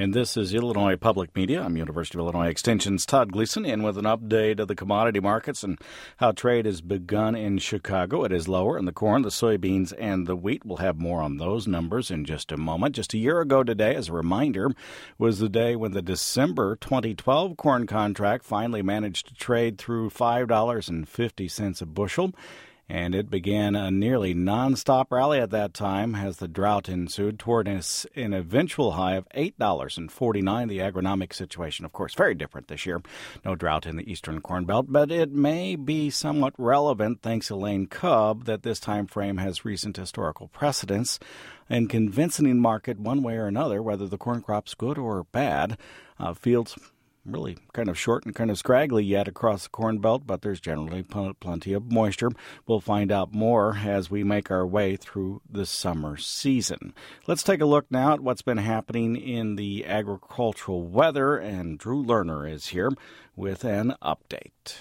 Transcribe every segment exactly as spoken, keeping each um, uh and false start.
And this is Illinois Public Media. I'm University of Illinois Extension's Todd Gleason, in with an update of the commodity markets and how trade has begun in Chicago. It is lower in the corn, the soybeans, and the wheat. We'll have more on those numbers in just a moment. Just a year ago today, as a reminder, was the day when the December twenty twelve corn contract finally managed to trade through five dollars and fifty cents a bushel. And it began a nearly nonstop rally at that time as the drought ensued toward an eventual high of eight dollars and forty-nine cents. The agronomic situation, of course, very different this year. No drought in the eastern Corn Belt, but it may be somewhat relevant, thanks to Elaine Kubb, that this time frame has recent historical precedence and convincing the market one way or another, whether the corn crop's good or bad. Uh, fields really kind of short and kind of scraggly yet across the Corn Belt, but there's generally pl- plenty of moisture. We'll find out more as we make our way through the summer season. Let's take a look now at what's been happening in the agricultural weather, and Drew Lerner is here with an update.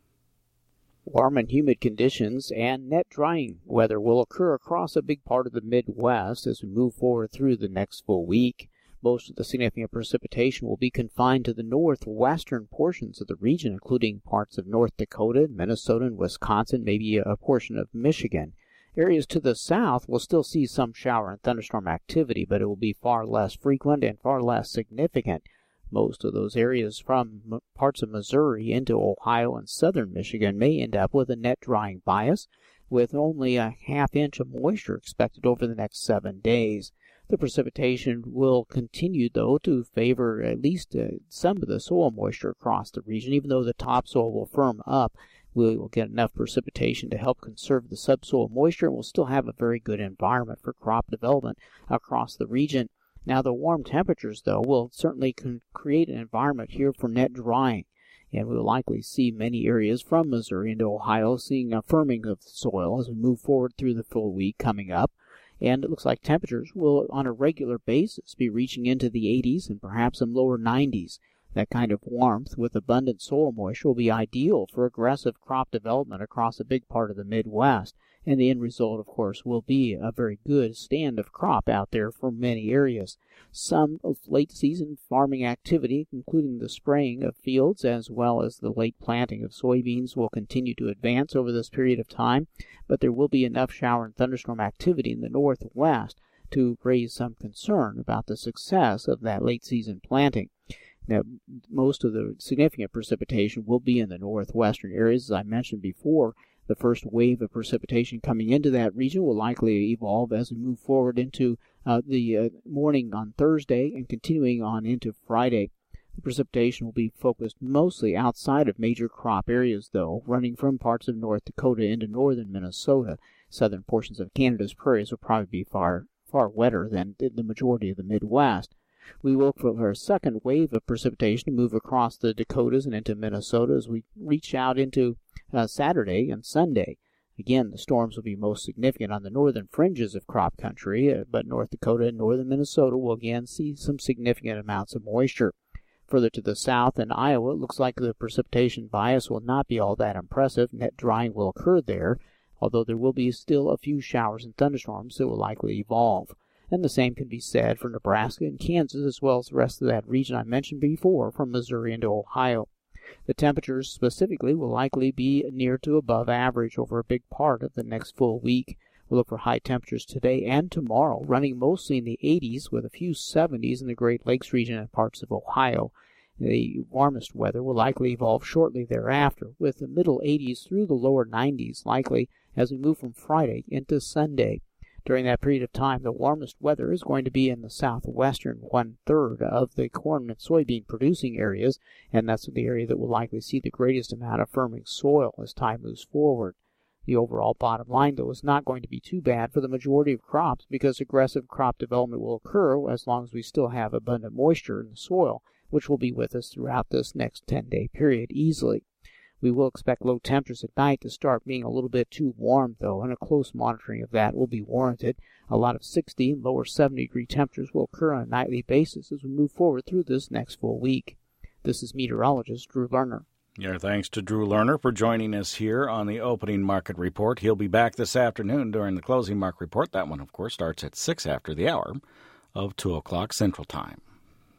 Warm and humid conditions and net drying weather will occur across a big part of the Midwest as we move forward through the next full week. Most of the significant precipitation will be confined to the northwestern portions of the region, including parts of North Dakota, Minnesota, and Wisconsin, maybe a portion of Michigan. Areas to the south will still see some shower and thunderstorm activity, but it will be far less frequent and far less significant. Most of those areas from parts of Missouri into Ohio and southern Michigan may end up with a net drying bias, with only a half inch of moisture expected over the next seven days. The precipitation will continue, though, to favor at least uh, some of the soil moisture across the region. Even though the topsoil will firm up, we will get enough precipitation to help conserve the subsoil moisture, and we'll still have a very good environment for crop development across the region. Now, the warm temperatures, though, will certainly con- create an environment here for net drying, and we will likely see many areas from Missouri into Ohio seeing a firming of the soil as we move forward through the full week coming up. And it looks like temperatures will, on a regular basis, be reaching into the eighties and perhaps some lower nineties. That kind of warmth with abundant soil moisture will be ideal for aggressive crop development across a big part of the Midwest. And the end result, of course, will be a very good stand of crop out there for many areas. Some of late-season farming activity, including the spraying of fields as well as the late planting of soybeans, will continue to advance over this period of time, but there will be enough shower and thunderstorm activity in the northwest to raise some concern about the success of that late-season planting. Now, most of the significant precipitation will be in the northwestern areas, as I mentioned before. The first wave of precipitation coming into that region will likely evolve as we move forward into uh, the uh, morning on Thursday and continuing on into Friday. The precipitation will be focused mostly outside of major crop areas, though, running from parts of North Dakota into northern Minnesota. Southern portions of Canada's prairies will probably be far, far wetter than the majority of the Midwest. We will look for a second wave of precipitation to move across the Dakotas and into Minnesota as we reach out into uh, Saturday and Sunday. Again, the storms will be most significant on the northern fringes of crop country, uh, but North Dakota and northern Minnesota will again see some significant amounts of moisture. Further to the south in Iowa, it looks like the precipitation bias will not be all that impressive. Net drying will occur there, although there will be still a few showers and thunderstorms that will likely evolve. And the same can be said for Nebraska and Kansas, as well as the rest of that region I mentioned before, from Missouri into Ohio. The temperatures specifically will likely be near to above average over a big part of the next full week. We'll look for high temperatures today and tomorrow, running mostly in the eighties with a few seventies in the Great Lakes region and parts of Ohio. The warmest weather will likely evolve shortly thereafter, with the middle eighties through the lower nineties likely as we move from Friday into Sunday. During that period of time, the warmest weather is going to be in the southwestern one-third of the corn and soybean producing areas, and that's the area that will likely see the greatest amount of firming soil as time moves forward. The overall bottom line, though, is not going to be too bad for the majority of crops because aggressive crop development will occur as long as we still have abundant moisture in the soil, which will be with us throughout this next ten-day period easily. We will expect low temperatures at night to start being a little bit too warm, though, and a close monitoring of that will be warranted. A lot of sixty and lower seventy degree temperatures will occur on a nightly basis as we move forward through this next full week. This is meteorologist Drew Lerner. Your thanks to Drew Lerner for joining us here on the Opening Market Report. He'll be back this afternoon during the Closing Market Report. That one, of course, starts at six after the hour of two o'clock Central Time.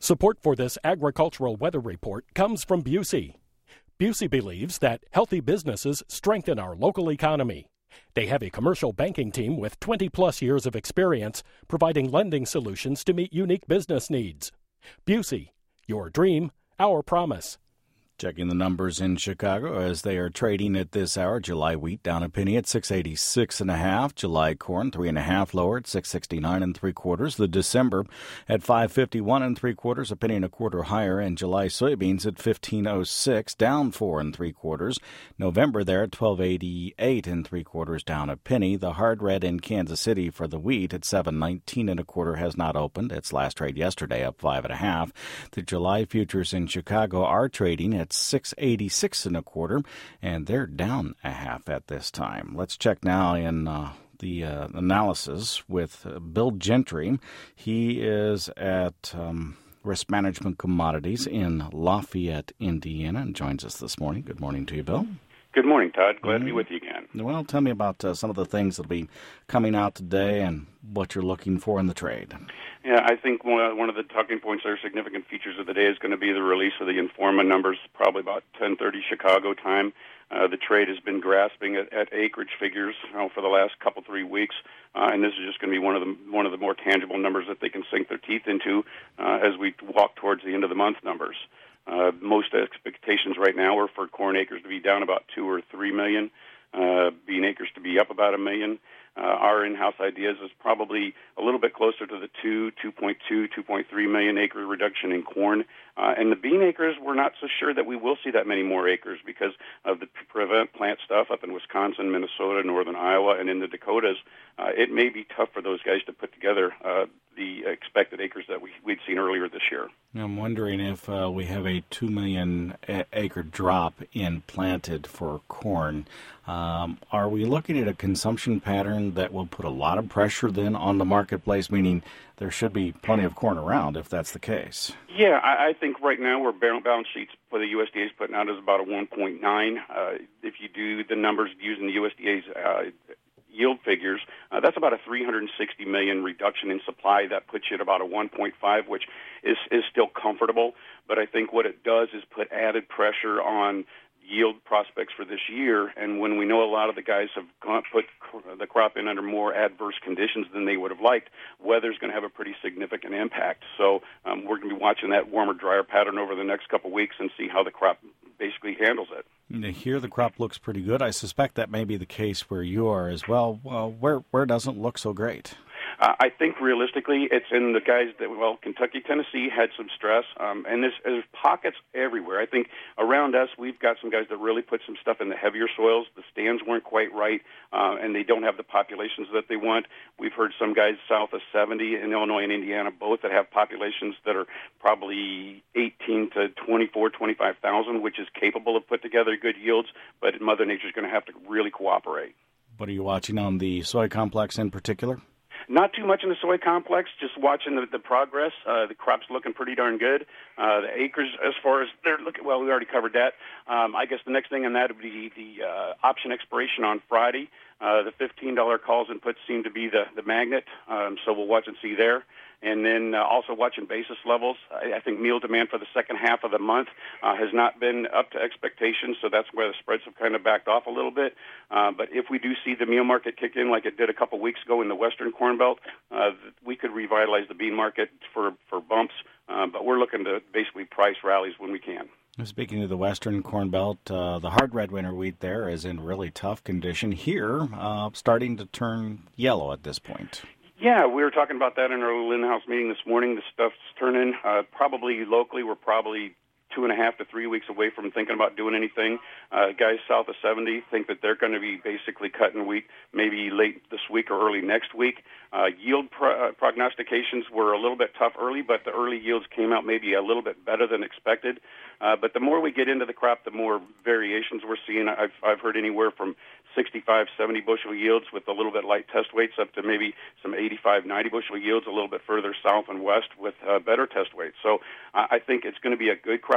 Support for this agricultural weather report comes from Busey. Busey believes that healthy businesses strengthen our local economy. They have a commercial banking team with twenty plus years of experience providing lending solutions to meet unique business needs. Busey, your dream, our promise. Checking the numbers in Chicago as they are trading at this hour. July wheat down a penny at six eighty-six and a half. July corn three and a half lower at six sixty-nine and three quarters. The December at five fifty-one and three quarters, a penny and a quarter higher. And July soybeans at fifteen oh six, down four and three quarters. November there at twelve eighty-eight and three quarters, down a penny. The hard red in Kansas City for the wheat at seven nineteen and a quarter has not opened. Its last trade yesterday up five and a half. The July futures in Chicago are trading at six eighty-six and a quarter, and they're down a half at this time. Let's check now in uh, the uh, analysis with uh, Bill Gentry. He is at um, Risk Management Commodities in Lafayette, Indiana, and joins us this morning. Good morning to you, Bill. Good morning, Todd. Glad to be with you again. Well, tell me about uh, some of the things that will be coming out today and what you're looking for in the trade. Yeah, I think one of the talking points or significant features of the day is going to be the release of the Informa numbers, probably about ten thirty Chicago time. Uh, the trade has been grasping at, at acreage figures you know, for the last couple, three weeks, uh, and this is just going to be one of the one of the more tangible numbers that they can sink their teeth into uh, as we walk towards the end of the month numbers. Uh, most expectations right now are for corn acres to be down about two or three million, uh, bean acres to be up about a million. Uh, our in-house ideas is probably a little bit closer to the two, two point two, two point three million acre reduction in corn. Uh, and the bean acres, we're not so sure that we will see that many more acres because of the prevent plant stuff up in Wisconsin, Minnesota, northern Iowa, and in the Dakotas. Uh, it may be tough for those guys to put together uh, the expected acres that we, we'd seen earlier this year. I'm wondering if uh, we have a two million acre drop in planted for corn. Um, are we looking at a consumption pattern that will put a lot of pressure then on the marketplace, meaning there should be plenty of corn around if that's the case? Yeah, I, I think right now where balance sheets for the U S D A is putting out is about a one point nine. Uh, if you do the numbers using the U S D A's uh, yield figures, uh, that's about a three hundred sixty million reduction in supply. That puts you at about a one point five, which is, is still comfortable. But I think what it does is put added pressure on yield prospects for this year, and when we know a lot of the guys have gone, put the crop in under more adverse conditions than they would have liked, weather's going to have a pretty significant impact. So um, we're going to be watching that warmer, drier pattern over the next couple of weeks and see how the crop basically handles it. Here the crop looks pretty good. I suspect that may be the case where you are as well. Well, where where doesn't look so great? Uh, I think realistically it's in the guys that, well, Kentucky, Tennessee had some stress, um, and there's, there's pockets everywhere. I think around us we've got some guys that really put some stuff in the heavier soils. The stands weren't quite right, uh, and they don't have the populations that they want. We've heard some guys south of seventy in Illinois and Indiana both that have populations that are probably eighteen to twenty-four, twenty-five thousand, which is capable of put together good yields, but Mother Nature's going to have to really cooperate. What are you watching on the soy complex in particular? Not too much in the soy complex, just watching the, the progress. Uh, the crop's looking pretty darn good. Uh, the acres, as far as they're looking, well, we already covered that. Um, I guess the next thing on that would be the uh, option expiration on Friday. Uh, the fifteen dollar calls and puts seem to be the, the magnet, um, so we'll watch and see there. And then uh, also watching basis levels. I, I think meal demand for the second half of the month uh, has not been up to expectations, so that's where the spreads have kind of backed off a little bit. Uh, but if we do see the meal market kick in like it did a couple weeks ago in the Western Corn Belt, uh, we could revitalize the bean market for, for bumps. Uh, but we're looking to basically price rallies when we can. Speaking of the Western Corn Belt, uh, the hard red winter wheat there is in really tough condition. Here, uh, starting to turn yellow at this point. Yeah, we were talking about that in our little in-house meeting this morning. The stuff's turning. Uh, probably locally, we're probably two and a half to three weeks away from thinking about doing anything. Uh, guys south of seventy think that they're going to be basically cutting wheat maybe late this week or early next week. Uh, yield pro- uh, prognostications were a little bit tough early, but the early yields came out maybe a little bit better than expected. Uh, but the more we get into the crop, the more variations we're seeing. I've, I've heard anywhere from sixty-five, seventy bushel yields with a little bit light test weights up to maybe some eighty-five, ninety bushel yields a little bit further south and west with uh, better test weights. So uh, I think it's going to be a good crop.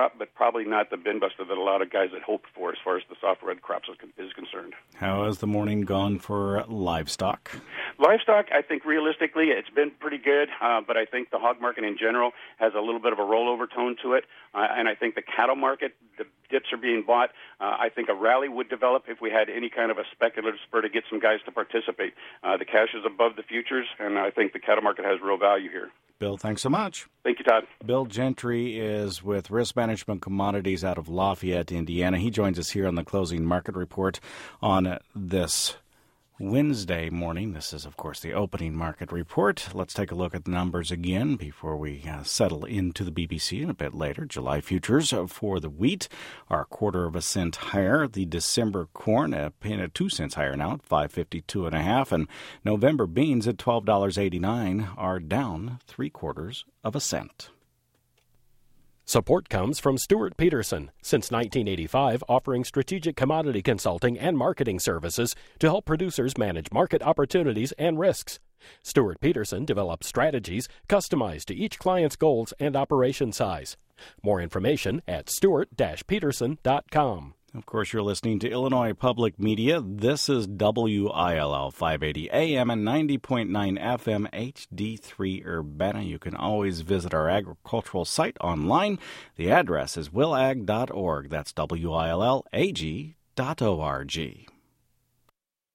crop, but probably not the bin buster that a lot of guys had hoped for as far as the soft red crops is concerned. How has the morning gone for livestock? Livestock, I think realistically, it's been pretty good, uh, but I think the hog market in general has a little bit of a rollover tone to it, uh, and I think the cattle market, the dips are being bought. Uh, I think a rally would develop if we had any kind of a speculative spur to get some guys to participate. Uh, the cash is above the futures, and I think the cattle market has real value here. Bill, thanks so much. Thank you, Todd. Bill Gentry is with Risk Management Commodities out of Lafayette, Indiana. He joins us here on the Closing Market Report on this Wednesday morning. This is, of course, the opening market report. Let's take a look at the numbers again before we uh, settle into the B B C in a bit later. July futures for the wheat are a quarter of a cent higher. The December corn uh, paying at two cents higher now at five fifty-two and a half, and November beans at twelve dollars and eighty-nine cents are down three quarters of a cent. Support comes from Stuart Peterson, since nineteen eighty-five, offering strategic commodity consulting and marketing services to help producers manage market opportunities and risks. Stuart Peterson develops strategies customized to each client's goals and operation size. More information at stuart dash peterson dot com. Of course, you're listening to Illinois Public Media. This is W I L L five eighty A M and ninety point nine F M H D three Urbana. You can always visit our agricultural site online. The address is will ag dot org. That's W I L L A G dot O R G.